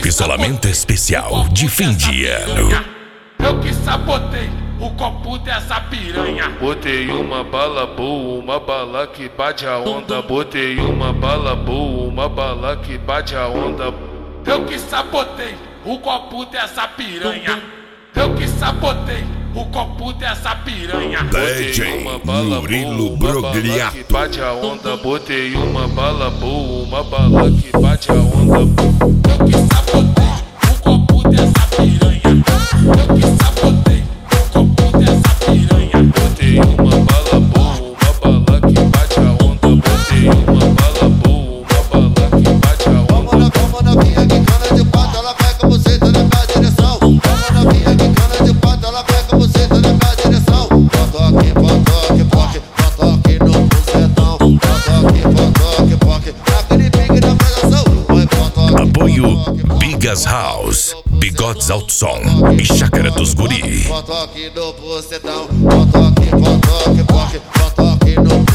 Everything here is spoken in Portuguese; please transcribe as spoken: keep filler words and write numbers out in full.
isolamento especial de fim de ano. Eu que sabotei o copo dessa piranha. Botei uma bala boa, uma bala que bate a onda. Botei uma bala boa, uma bala que bate a onda. Eu que sabotei o copo dessa piranha. Eu que sabotei o copo dessa piranha. D J Murilo Brogliato. Que bate a onda. Botei uma bala boa, uma bala que bate a onda. Eu que sabotei o copo dessa piranha. Eu que sabotei o copo dessa piranha. Botei uma bala boa, uma bala que bate a onda. Botei uma bala boa, uma bala que bate a onda. Vamos novinha de cana de pato, ela vai com você, tá na minha direção. Vamos novinha de cana de pato, ela vai com você, tá na minha direção. Potoque, potoque, poque, potoque no bucetão. Potoque, potoque, poque, naquele pique da pegação. Vai potoque. Apoio Bigas House, Bigodes Alto Som e Chácara dos Guri. Potoque no bucetão. Potoque, potoque, poque, potoque no